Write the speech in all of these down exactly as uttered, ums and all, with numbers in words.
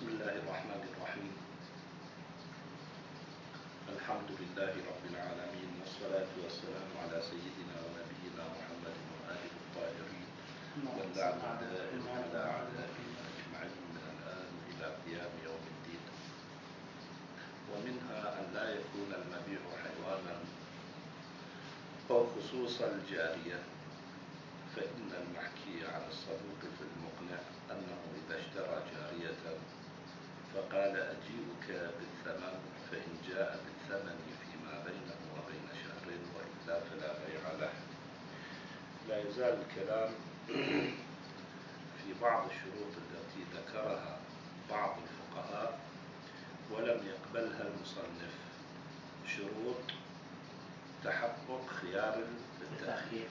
بسم الله الرحمن الرحيم. الحمد لله رب العالمين، والصلاة والسلام على سيدنا ونبينا محمد وآله الطاهرين، واللعن الدائم على أعدائنا أجمعين من الآن إلى قيام يوم الدين. ومنها أن لا يكون المبيع حيوانا أو خصوص الجارية، فإن المحكي عن الصدوق في المقنع أنه إذا اشترى جارية فقال أجيئك بالثمن، فإن جاء بالثمن فيما بينه وبين شهر وإلا فلا بيع له. لا يزال الكلام في بعض الشروط التي ذكرها بعض الفقهاء ولم يقبلها المصنف، شروط تحقق خيار التأخير.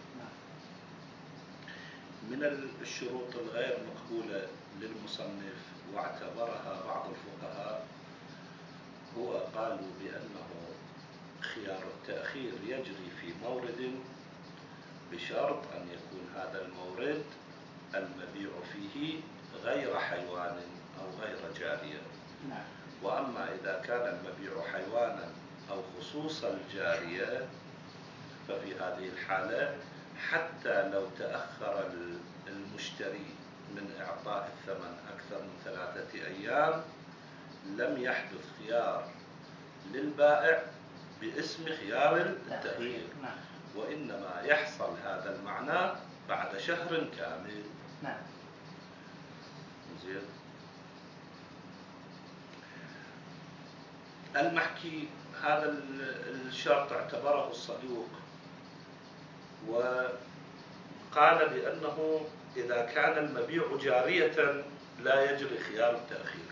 من الشروط الغير مقبولة للمصنف واعتبرها بعض الفقهاء هو قالوا بأنه خيار التأخير يجري في مورد بشرط أن يكون هذا المورد المبيع فيه غير حيوان أو غير جارية. وأما إذا كان المبيع حيوانا أو خصوص الجارية ففي هذه الحالة حتى لو تأخر المشتري من إعطاء الثمن أكثر من ثلاثة أيام لم يحدث خيار للبائع باسم خيار التأخير، وإنما يحصل هذا المعنى بعد شهر كامل. نعم. زين. المحكي هذا الشرط اعتبره الصدوق وقال بأنه إذا كان المبيع جارية لا يجري خيار التأخير.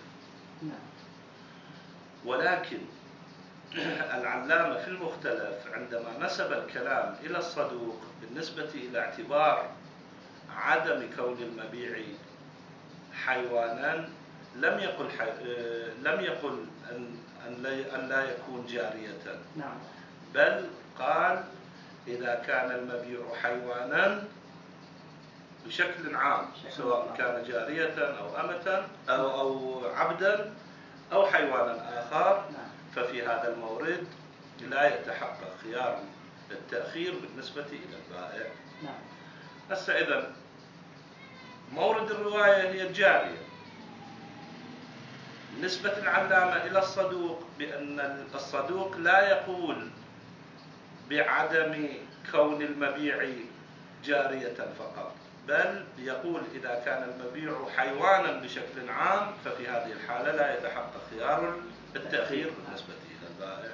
ولكن العلامة في المختلف عندما نسب الكلام إلى الصدوق بالنسبة إلى اعتبار عدم كون المبيع حيوانا لم يقل حي... لم يقل أن أن لا يكون جارية، بل قال إذا كان المبيع حيوانا بشكل عام سواء كان جارية أو أمة أو أو عبدا أو حيوانا آخر، ففي هذا المورد لا يتحقق خيار التأخير بالنسبة إلى البائع. هسه إذن مورد الرواية هي الجارية. نسبة العلامة إلى الصدوق بأن الصدوق لا يقول بعدم كون المبيع جارية فقط، بل يقول إذا كان المبيع حيوانا بشكل عام ففي هذه الحالة لا يتحقق خيار التأخير بالنسبة إلى البائع.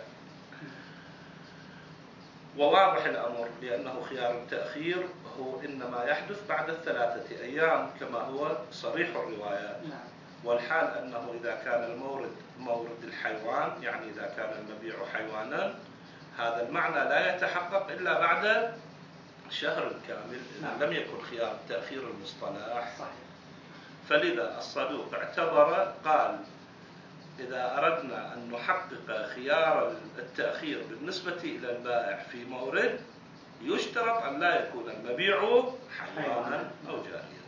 وواضح الأمر بأنه خيار التأخير هو إنما يحدث بعد الثلاثة أيام كما هو صريح الروايات. والحال أنه إذا كان المورد مورد الحيوان، يعني إذا كان المبيع حيوانا، هذا المعنى لا يتحقق إلا بعد شهر كامل إذا لم يكن خيار التأخير المصطلح. فلذا الصدوق اعتبر قال إذا أردنا أن نحقق خيار التأخير بالنسبة إلى البائع في مورد يشترط أن لا يكون المبيع حيوانا أو جارية.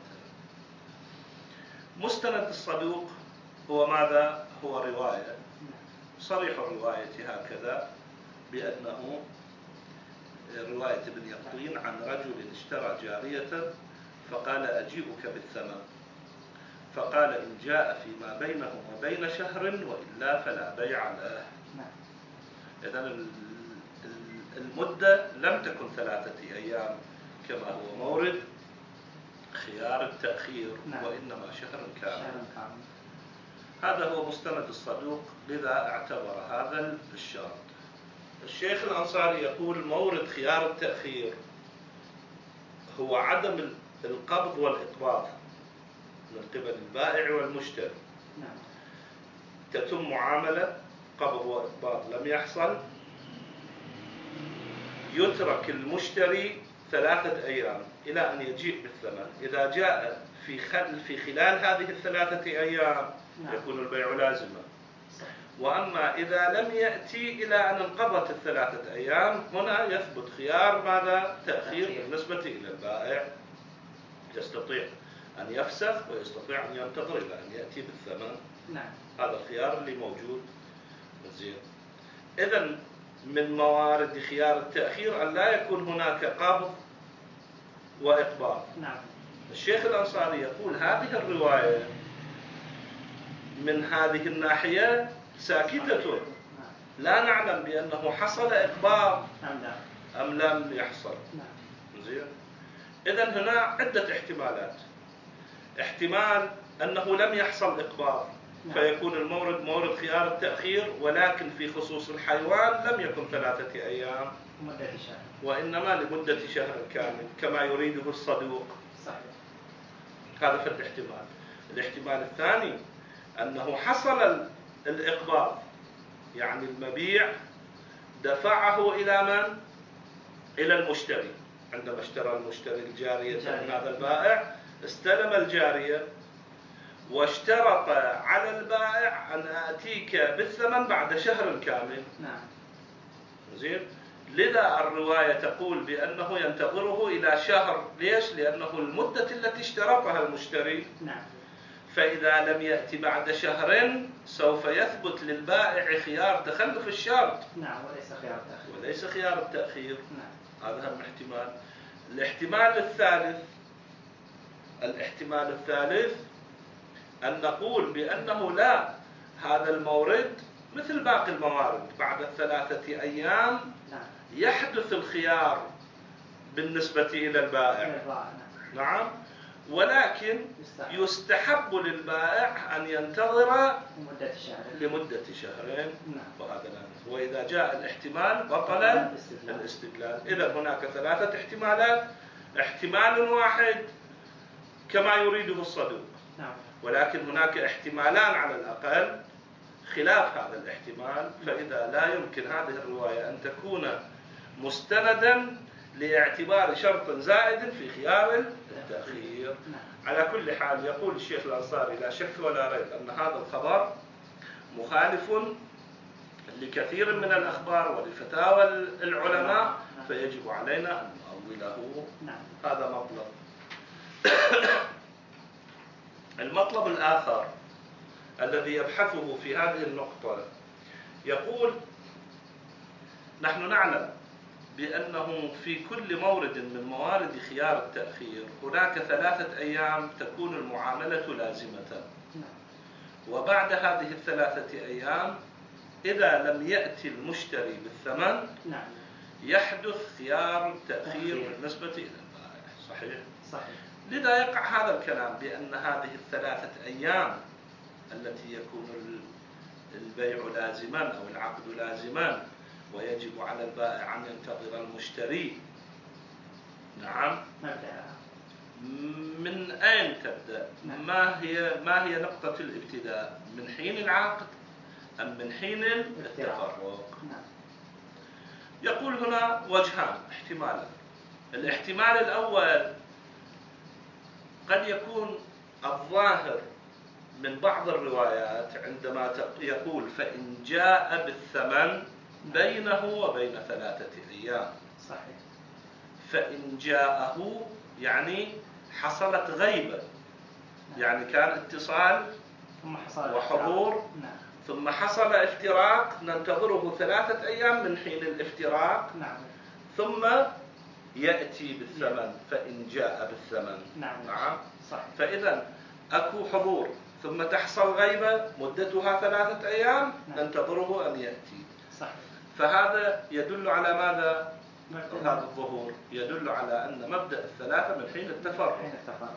مستند الصدوق هو ماذا؟ هو رواية صريح الرواية هكذا بأنه رواية ابن يقطين عن رجل اشترى جارية فقال أجيئك بالثمن، فقال إن جاء فيما بينه وبين شهر وإلا فلا بيع له. إذن المدة لم تكن ثلاثة أيام كما هو مورد خيار التأخير، وإنما شهر كامل. هذا هو مستند الصدوق، لذا اعتبر هذا الشرط. الشيخ الأنصاري يقول مورد خيار التأخير هو عدم القبض والإقباض من قبل البائع والمشتري. تتم معاملة قبض وإقباض لم يحصل، يترك المشتري ثلاثة أيام إلى أن يجيء بالثمن. إذا جاء في خل في خلال هذه الثلاثة أيام يكون البيع لازما. وأما إذا لم يأتي إلى أن انقضت الثلاثة أيام هنا يثبت خيار ماذا؟ تأخير بالنسبة إلى البائع. يستطيع أن يفسخ ويستطيع أن ينتظر إلى أن يأتي بالثمن. نعم. هذا الخيار اللي موجود. زين. إذن من موارد خيار التأخير أن لا يكون هناك قبض وإقباض. نعم. الشيخ الأنصاري يقول هذه الرواية من هذه الناحية ساكتة، لا نعلم بأنه حصل إقباض أم لم يحصل. زين. إذن هنا عدة احتمالات. احتمال أنه لم يحصل إقباض فيكون المورد مورد خيار التأخير، ولكن في خصوص الحيوان لم يكن ثلاثة أيام وإنما لمدة شهر كامل كما يريده الصدوق. صحيح. هذا في الاحتمال. الاحتمال الثاني أنه حصل الإقباض، يعني المبيع دفعه إلى من؟ إلى المشتري. عندما اشترى المشتري الجارية من هذا البائع، استلم الجارية واشترط على البائع أن آتيك بالثمن بعد شهر كامل. نعم. زين. لذا الرواية تقول بأنه ينتظره إلى شهر. ليش؟ لأنه المدة التي اشترطها المشتري. نعم. فإذا لم يأتي بعد شهر سوف يثبت للبائع خيار تخلف الشرط. نعم. وليس خيار التأخير. وليس خيار التأخير. نعم. هذا هم احتمال. الاحتمال الثالث الاحتمال الثالث أن نقول بأنه لا، هذا المورد مثل باقي الموارد بعد الثلاثة أيام يحدث الخيار بالنسبة إلى البائع. نعم. ولكن يستحب للبائع أن ينتظر لمدة شهرين. وهذا لا. وإذا جاء الاحتمال بطل الاستدلال. إذا هناك ثلاثة احتمالات. احتمال واحد كما يريده الصدوق، ولكن هناك احتمالان على الأقل خلاف هذا الاحتمال. فإذا لا يمكن هذه الرواية أن تكون مستندا لاعتبار شرط زائد في خيار التأخير. على كل حال يقول الشيخ الأنصاري لا شك ولا ريب أن هذا الخبر مخالف لكثير من الأخبار ولفتاوى العلماء، فيجب علينا أن نؤوله. هذا مطلب. المطلب الآخر الذي يبحثه في هذه النقطة يقول نحن نعلم بأنه في كل مورد من موارد خيار التأخير هناك ثلاثة أيام تكون المعاملة لازمة، وبعد هذه الثلاثة أيام إذا لم يأتي المشتري بالثمن يحدث خيار التأخير بالنسبة إلى البائع. صحيح؟ صحيح. لذا يقع هذا الكلام بأن هذه الثلاثة أيام التي يكون البيع لازما أو العقد لازما ويجب على البائع أن ينتظر المشتري. نعم. من أين تبدأ؟ ما هي ما هي نقطة الابتداء؟ من حين العقد أم من حين التفرق؟ يقول هنا وجهان احتمالا. الاحتمال الأول قد يكون الظاهر من بعض الروايات عندما يقول فإن جاء بالثمن بينه وبين ثلاثة أيام. صحيح. فإن جاءه يعني حصلت غيبة، يعني كان اتصال ثم حصل وحضور ثم حصل افتراق، ننتظره ثلاثة أيام من حين الافتراق. نعم. ثم يأتي بالثمن فإن جاء بالثمن. نعم. نعم. صحيح. فإذا أكو حضور ثم تحصل غيبة مدتها ثلاثة أيام. نعم. ننتظره أن يأتي. صحيح. فهذا يدل على ماذا؟ هذا الظهور يدل على أن مبدأ الثلاثة من حين التفرق. نعم.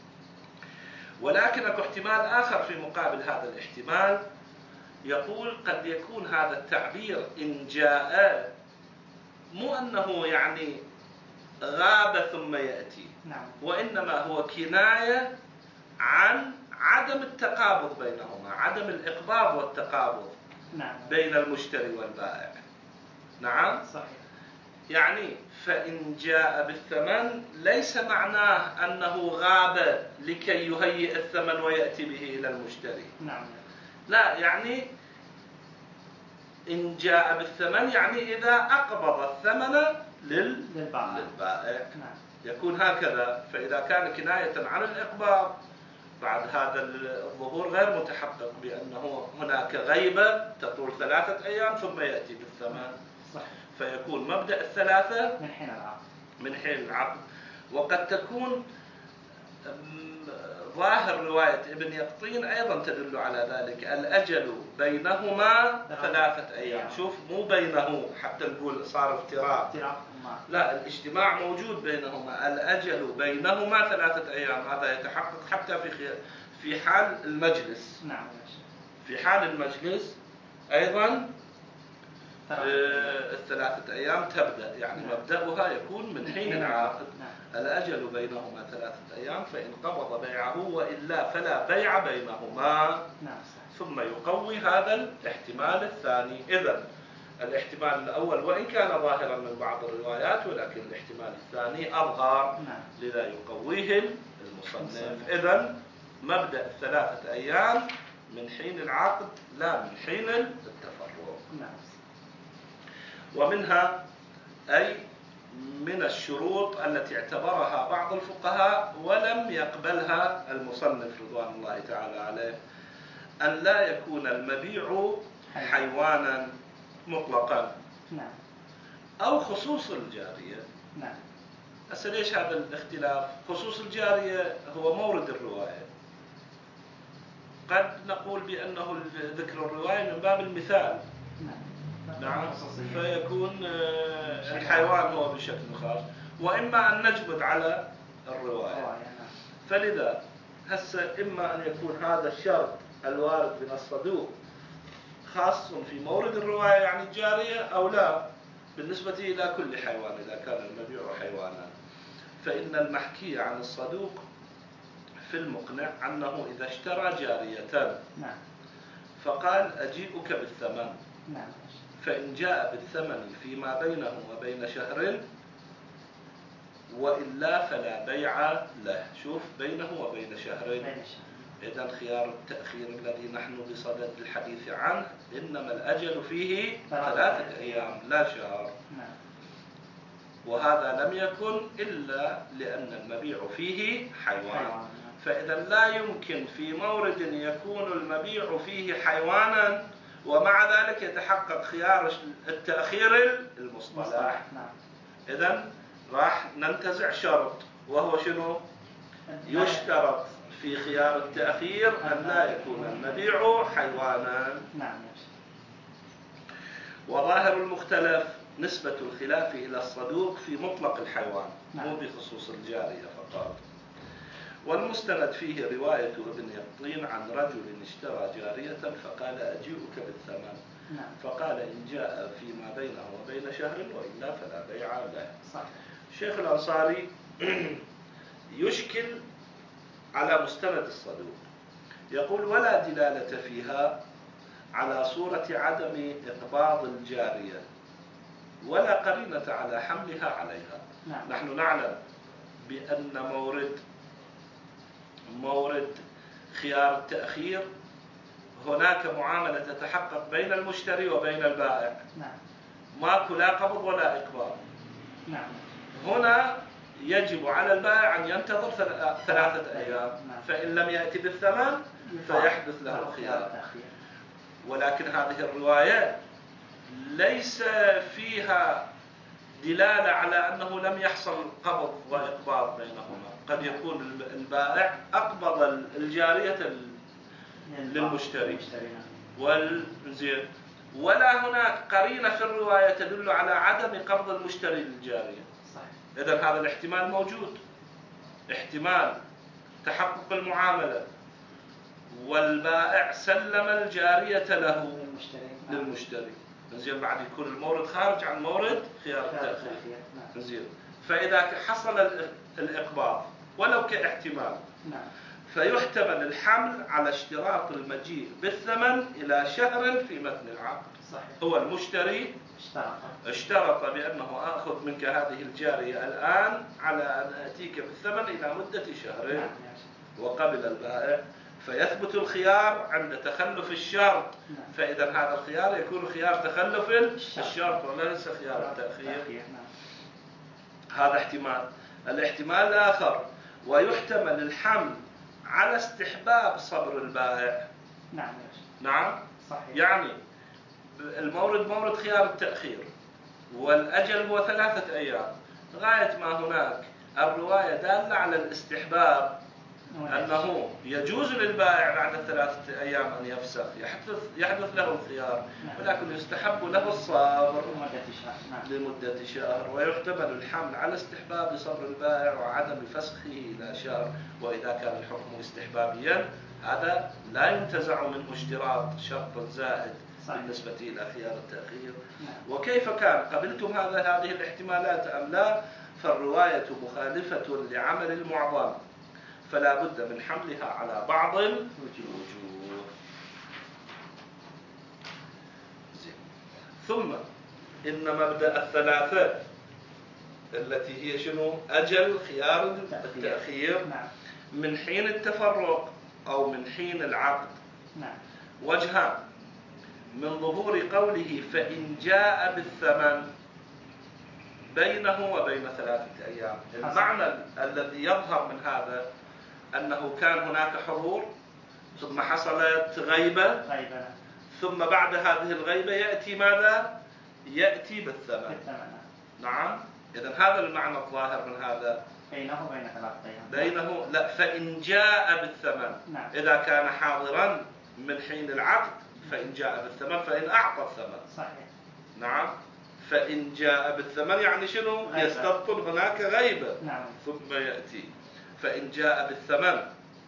ولكن اكو احتمال آخر في مقابل هذا الاحتمال، يقول قد يكون هذا التعبير إن جاء مو أنه يعني غاب ثم يأتي. نعم. وإنما هو كناية عن عدم التقابض بينهما، عدم الإقباض والتقابض. نعم. بين المشتري والبائع. نعم. صحيح. يعني فإن جاء بالثمن ليس معناه أنه غاب لكي يهيئ الثمن ويأتي به إلى المشتري. نعم. لا، يعني إن جاء بالثمن يعني إذا أقبض الثمن لل... للبائع. للبائع. نعم. يكون هكذا. فإذا كان كناية عن الإقباض بعد هذا الظهور غير متحقق بأنه هناك غيبة تطول ثلاثة أيام ثم يأتي بالثمان، صح. فيكون مبدأ الثلاثة من حين العقد من حين العقد. وقد تكون ظاهر رواية ابن يقطين أيضا تدل على ذلك، الأجل بينهما ثلاثة أيام. شوف، مو بينه حتى نقول صار افتراق، لا، الاجتماع موجود بينهما، الأجل بينهما ثلاثة أيام. هذا يتحقق حتى في في حال المجلس. نعم. في حال المجلس أيضا الثلاثة أيام تبدأ، يعني نعم. مبدأها يكون من حين العقد. نعم. الأجل بينهما ثلاثة أيام، فإن قبض بيعه وإلا فلا بيع بينهما. نعم. ثم يقوي هذا الاحتمال الثاني. إذن الاحتمال الأول وإن كان ظاهرا من بعض الروايات، ولكن الاحتمال الثاني أظهر. نعم. لذا يقويه المصنف. إذن مبدأ الثلاثة أيام من حين العقد لا من حين التفرق. نعم. ومنها أي من الشروط التي اعتبرها بعض الفقهاء ولم يقبلها المصنف رضوان الله تعالى عليه، أن لا يكون المبيع حيوانا مطلقا. نعم. أو خصوص الجارية. نعم. هسه ليش هذا الاختلاف؟ خصوص الجارية هو مورد الرواية، قد نقول بأنه ذكر الرواية من باب المثال. نعم. فيكون الحيوان هو بشكل خاص، وإما أن نجمد على الرواية. فلذا هسه إما أن يكون هذا الشرط الوارد من الصدوق خاص في مورد الرواية يعني الجارية، أو لا بالنسبة إلى كل حيوان إذا كان المبيع حيوانا. فإن المحكي عن الصدوق في المقنع أنه إذا اشترى جارية فقال أجيئك بالثمن، فإن جاء بالثمن فيما بينه وبين شهر وإلا فلا بيع له. شوف، بينه وبين شهر. إذن خيار التأخير الذي نحن بصدد الحديث عنه إنما الأجل فيه ثلاثة أيام لا شهر. وهذا لم يكن إلا لأن المبيع فيه حيوان. فإذا لا يمكن في مورد يكون المبيع فيه حيوانا ومع ذلك يتحقق خيار التأخير المصطلح. إذن راح ننتزع شرط، وهو شنو؟ يشترط في خيار التأخير أن لا يكون المبيع حيوانا. وظاهر المختلف نسبة الخلاف إلى الصدوق في مطلق الحيوان مو بخصوص الجارية فقط. والمستند فيه رواية ابن يقطين عن رجل اشترى جارية فقال أجيئك بالثمن. فقال إن جاء فيما بينه وبين شهر وإلا فلا بيع له. الشيخ الأنصاري يشكل على مستند الصدوق، يقول ولا دلالة فيها على صورة عدم إقباض الجارية ولا قرينة على حملها عليها. نعم. نحن نعلم بأن مورد مورد خيار التأخير هناك معاملة تتحقق بين المشتري وبين البائع. نعم. ماكو لا قبض ولا إقباض. نعم. هنا يجب على البائع أن ينتظر ثلاثة أيام. نعم. فإن لم يأتي بالثمن فيحدث له الخيار. ولكن هذه الرواية ليس فيها دلالة على أنه لم يحصل قبض وإقباض بينهما. قد يكون البائع أقبض الجارية للمشتري والزين، ولا هناك قرينة في الرواية تدل على عدم قبض المشتري للجارية. إذن هذا الاحتمال موجود، احتمال تحقق المعاملة والبائع سلم الجارية له للمشتري. زين، بعد يكون المورد خارج عن مورد خيار التأخير. زين، فإذا حصل الإقباض ولو كاحتمال فيحتمل الحمل على اشتراط المجيء بالثمن إلى شهر في متن العقد. صحيح. هو المشتري اشترط. اشترط بأنه آخذ منك هذه الجارية الآن على أن أتيك بالثمن إلى مدة شهر. نعم. وقبل البائع، فيثبت الخيار عند تخلف الشرط. نعم. فإذا هذا الخيار يكون خيار تخلف الشرط وليس خيار التأخير. نعم. هذا احتمال. الاحتمال الآخر ويحتمل الحمل على استحباب صبر البائع. نعم. نعم صحيح. يعني المورد مورد خيار التأخير والأجل هو ثلاثة أيام، غاية ما هناك الرواية دالة على الاستحباب أنه يجوز للبائع بعد ثلاثة أيام أن يفسخ، يحدث, يحدث له الخيار، ولكن يستحب له الصبر لمدة شهر. ويحتمل الحمل على استحباب صبر البائع وعدم فسخه إلى شهر. وإذا كان الحكم استحبابيا هذا لا ينتزع منه اشتراط شرط زائد بالنسبة إلى خيار التأخير. وكيف كان؟ قبلتم هذا هذه الاحتمالات أم لا؟ فالرواية مخالفة لعمل المعظم، فلا بد من حملها على بعض الوجوه. ثم إن مبدأ الثلاثة التي هي شنو؟ أجل خيار التأخير من حين التفرق أو من حين العقد وجهان: من ظهور قوله فإن جاء بالثمن بينه وبين ثلاثة أيام. المعنى الذي يظهر من هذا أنه كان هناك حضور ثم حصلت غيبة، ثم بعد هذه الغيبة يأتي ماذا؟ يأتي بالثمن. نعم. إذن هذا المعنى الظاهر من هذا. بينه وبين ثلاثة أيام. بينه لا فإن جاء بالثمن. نعم. إذا كان حاضرا من حين العقد فإن جاء بالثمن فإن أعطى الثمن. صحيح. نعم. فإن جاء بالثمن يعني شنو؟ غيبة. يستبطن هناك غيبة. نعم. ثم يأتي فإن جاء بالثمن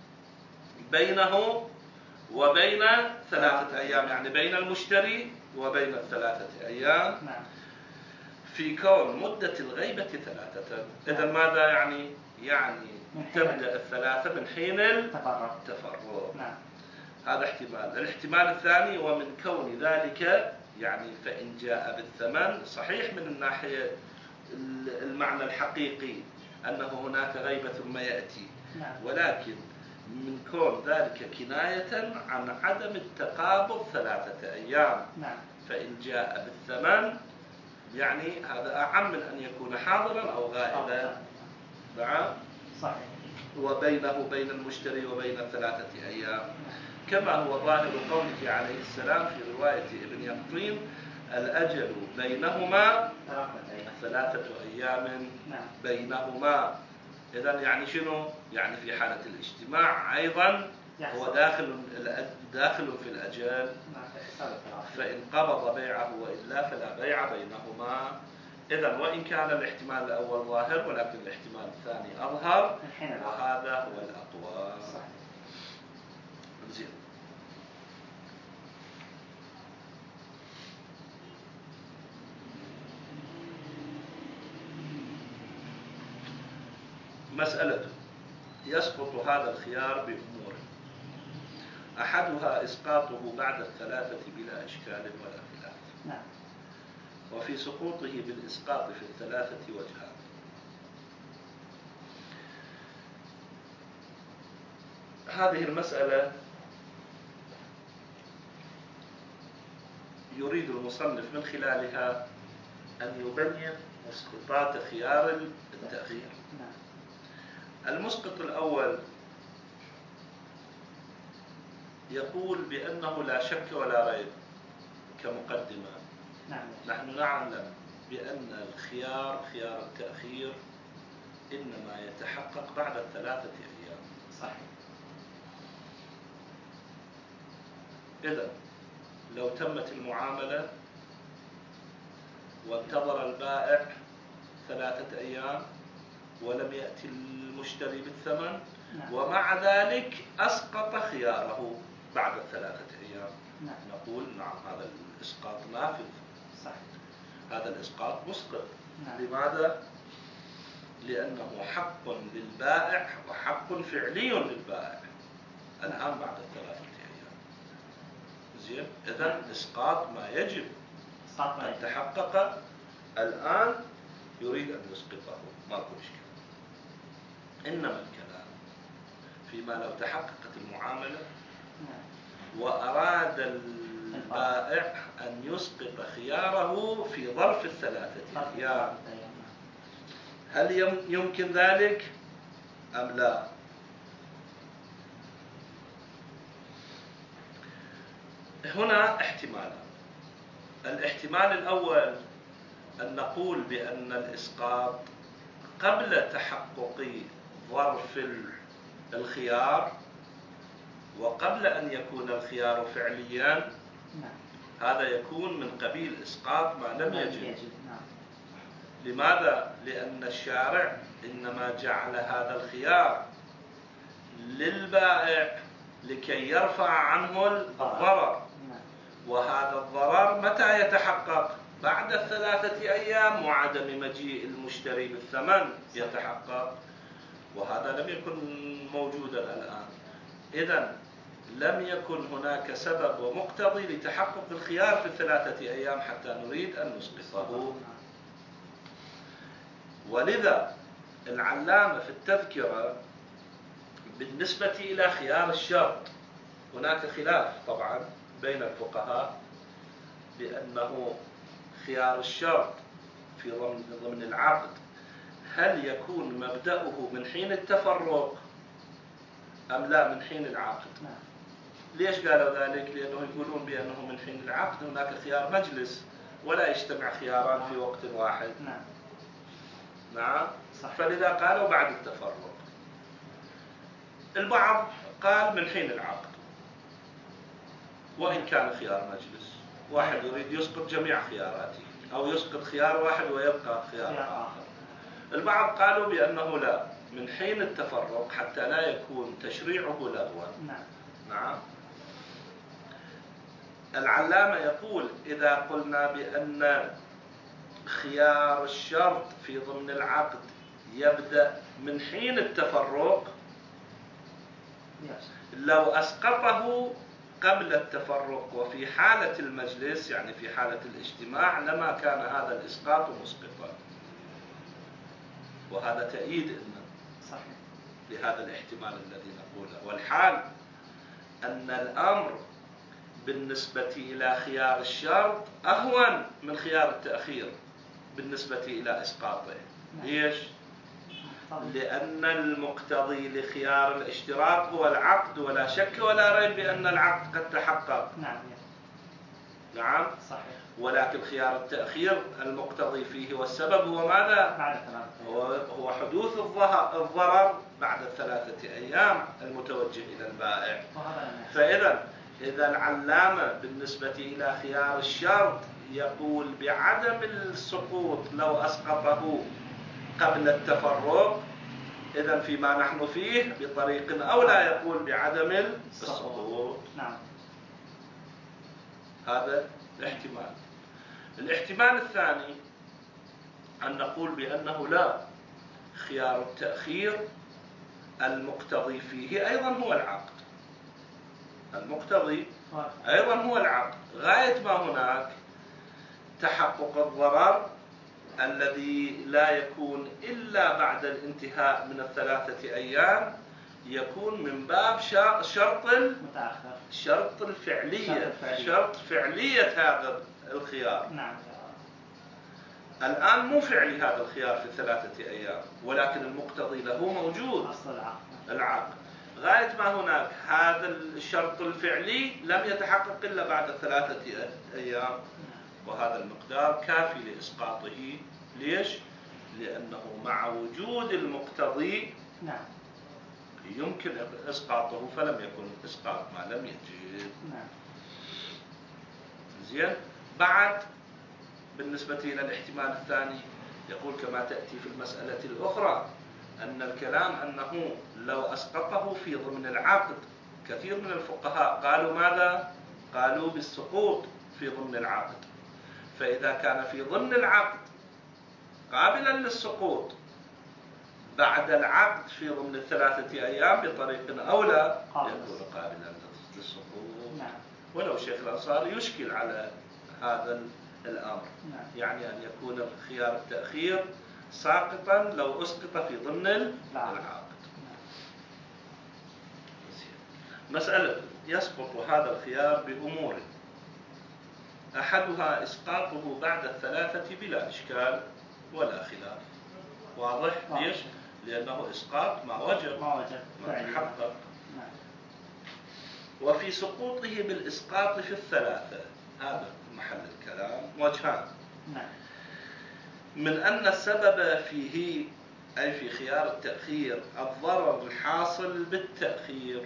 بينه وبين ثلاثة أيام، يعني بين المشتري وبين الثلاثة أيام. نعم. في كون مدة الغيبة ثلاثة. إذن ماذا يعني؟ يعني تبدأ الثلاثة من حين التفرق. نعم. هذا احتمال. الاحتمال الثاني ومن كون ذلك يعني فإن جاء بالثمن صحيح من الناحية المعنى الحقيقي أنه هناك غيبة ثم يأتي. نعم. ولكن من كون ذلك كناية عن عدم التقابض ثلاثة أيام. نعم. فإن جاء بالثمن يعني هذا أعم من أن يكون حاضرا أو غائبا. نعم. صحيح. وبينه بين المشتري وبين ثلاثة أيام، كما هو ظاهر قوله عليه السلام في رواية ابن يقطين: الأجل بينهما ثلاثة أيام بينهما. إذن يعني شنو؟ يعني في حالة الاجتماع أيضا هو داخل داخل في الأجل. فإن قبض بيعه وإلا فلا بيع بينهما. إذن وإن كان الاحتمال الأول ظاهر ولكن الاحتمال الثاني أظهر، وهذا هو الأقوى. زين. مسألة: يسقط هذا الخيار بأمور: أحدها إسقاطه بعد الثلاثة بلا إشكال ولا خلاف. نعم. وفي سقوطه بالإسقاط في الثلاثة وجهان: هذه المسألة يريد المصنف من خلالها أن يبين مسقطات خيار التأخير. المسقط الأول يقول بأنه لا شك ولا ريب كمقدمة. نعم. نحن نعلم بأن الخيار خيار التأخير إنما يتحقق بعد الثلاثة أيام. صحيح. إذن لو تمت المعاملة وانتظر البائع ثلاثة أيام ولم يأتي المشتري بالثمن، نعم. ومع ذلك أسقط خياره بعد الثلاثة أيام، نعم. نقول نعم هذا الإسقاط نافذ. صحيح. هذا الإسقاط مسقط. نعم. لماذا؟ لأنه حق للبائع وحق فعلي للبائع الآن بعد الثلاثة أيام. زين. إذن إسقاط ما يجب أن تحقق الآن يريد أن يسقطه، ماكو مشكلة. إنما الكلام فيما لو تحققت المعاملة وأراد البائع أن يسقط خياره في ظرف الثلاثة أيام. هل يمكن ذلك أم لا؟ هنا احتمالان. الاحتمال الأول أن نقول بأن الإسقاط قبل تحقق ظرف الخيار وقبل أن يكون الخيار فعليا، هذا يكون من قبيل إسقاط ما لم يجب. لماذا؟ لأن الشارع إنما جعل هذا الخيار للبائع لكي يرفع عنه الضرر، وهذا الضرر متى يتحقق؟ بعد الثلاثة أيام وعدم مجيء المشتري بالثمن يتحقق، وهذا لم يكن موجودا الآن. إذن لم يكن هناك سبب ومقتضي لتحقق الخيار في الثلاثة أيام حتى نريد أن نسقطه. ولذا العلامة في التذكرة بالنسبة إلى خيار الشرط هناك خلاف طبعا بين الفقهاء بأنه خيار الشرط في ضمن العقد هل يكون مبدأه من حين التفرق أم لا من حين العقد؟ ليش قالوا ذلك؟ لأنه يقولون بأنه من حين العقد هناك خيار مجلس ولا يجتمع خياران في وقت واحد. نعم. نعم. فلذا قالوا بعد التفرق. البعض قال من حين العقد، وإن كان خيار مجلس، واحد يريد يسقط جميع خياراته أو يسقط خيار واحد ويبقى خيار آخر. البعض قالوا بأنه لا، من حين التفرق حتى لا يكون تشريعه لغوا. نعم. نعم. العلامة يقول إذا قلنا بأن خيار الشرط في ضمن العقد يبدأ من حين التفرق، لو أسقطه قبل التفرق وفي حالة المجلس يعني في حالة الاجتماع لما كان هذا الإسقاط مسقطا. وهذا تأييد صحيح لهذا الاحتمال الذي نقوله. والحال أن الأمر بالنسبة إلى خيار الشرط أهون من خيار التأخير بالنسبة إلى إسقاطه. ليش؟ لأن المقتضي لخيار الاشتراط هو العقد، ولا شك ولا ريب بأن العقد قد تحقق. نعم. نعم. صحيح. ولكن خيار التأخير المقتضي فيه والسبب هو ماذا؟ بعد هو, هو حدوث الضرر بعد الثلاثة أيام المتوجه إلى البائع. فإذا إذا العلامة بالنسبة إلى خيار الشرط يقول بعدم السقوط لو أسقطه قبل التفرق، إذن فيما نحن فيه بطريق أولى يقول بعدم السقوط. نعم. هذا الاحتمال. الاحتمال الثاني أن نقول بأنه لا، خيار التأخير المقتضي فيه أيضا هو العقد. المقتضي أيضا هو العقد، غاية ما هناك تحقق الضرر الذي لا يكون إلا بعد الانتهاء من الثلاثة أيام، يكون من باب شرط المتأخر، شرط الفعلية، شرط فعلية هذا الخيار. نعم. الآن مو فعلي هذا الخيار في الثلاثة أيام، ولكن المقتضي له موجود، أصل العقد. العقد غاية ما هناك هذا الشرط الفعلي لم يتحقق إلا بعد الثلاثة أيام، وهذا المقدار كافي لإسقاطه. ليش؟ لأنه مع وجود المقتضي نعم يمكن إسقاطه، فلم يكن إسقاط ما لم يجد. نعم. زين. بعد بالنسبة إلى الاحتمال الثاني يقول كما تأتي في المسألة الأخرى أن الكلام أنه لو أسقطه في ضمن العقد، كثير من الفقهاء قالوا ماذا؟ قالوا بالسقوط في ضمن العقد. فإذا كان في ضمن العقد قابلا للسقوط بعد العقد في ضمن الثلاثة أيام بطريق أولى يكون قابلا للسقوط. نعم. ولو شيخ الأنصاري يشكل على هذا الأمر. نعم. يعني أن يكون خيار التأخير ساقطا لو أسقط في ضمن العقد. نعم. مسألة يسقط هذا الخيار بأمور، أحدها إسقاطه بعد الثلاثة بلا إشكال ولا خلاف. واضح؟ ليش؟ لأنه إسقاط ما وجب ما وجب ما تحقق. نعم. وفي سقوطه بالإسقاط في الثلاثة، هذا محل الكلام، وجهان. نعم. من أن السبب فيه أي في خيار التأخير الضرر الحاصل بالتأخير،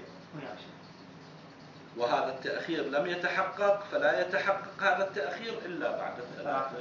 وهذا التأخير لم يتحقق، فلا يتحقق هذا التأخير إلا بعد الثلاثة.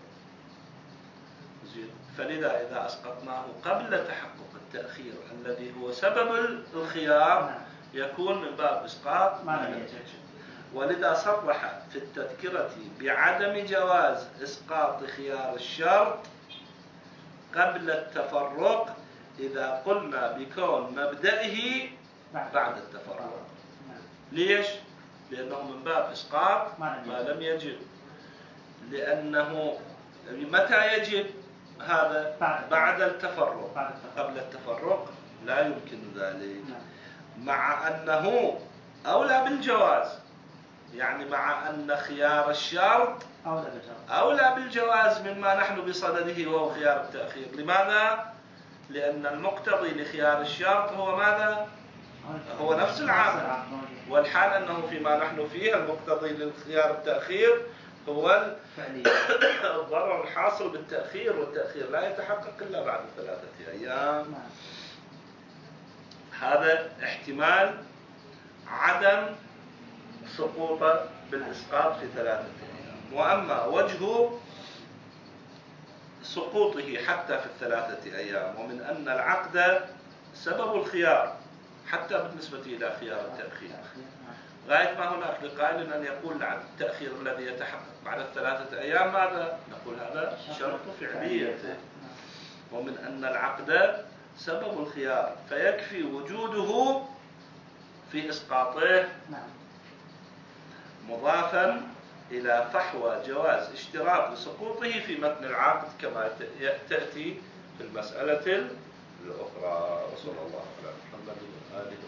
زين. فلذا إذا أسقطناه قبل تحقق التأخير الذي هو سبب الخيار يكون من باب إسقاط ما لم يجب. ولذا صرح في التذكرة بعدم جواز إسقاط خيار الشرط قبل التفرق إذا قلنا بكون مبدئه بعد التفرق. ليش؟ لأنه من باب إسقاط ما لم يجب. لأنه متى يجب هذا؟ بعد التفرق. قبل التفرق لا يمكن ذلك، مع أنه أولى بالجواز، يعني مع أن خيار الشرط أولى بالجواز مما نحن بصدده وهو خيار التأخير. لماذا؟ لأن المقتضي لخيار الشرط هو ماذا؟ هو نفس العقد، والحال أنه فيما نحن فيه المقتضي للخيار التأخير هو الضرر الحاصل بالتأخير، والتأخير لا يتحقق إلا بعد ثلاثة أيام. هذا احتمال عدم سقوط بالإسقاط في ثلاثة أيام. وأما وجه سقوطه حتى في الثلاثة أيام، ومن أن العقد سبب الخيار حتى بالنسبة إلى خيار التأخير، غاية ما هناك لقائل أن يقول عن التأخير الذي يتحقق بعد الثلاثة أيام ماذا؟ نقول هذا شرط فعليته. ومن أن العقد سبب الخيار فيكفي وجوده في إسقاطه، مضافا إلى فحوى جواز اشتراط سقوطه في متن العقد كما تأتي في المسألة الأخرى. وصلى الله على محمد وآله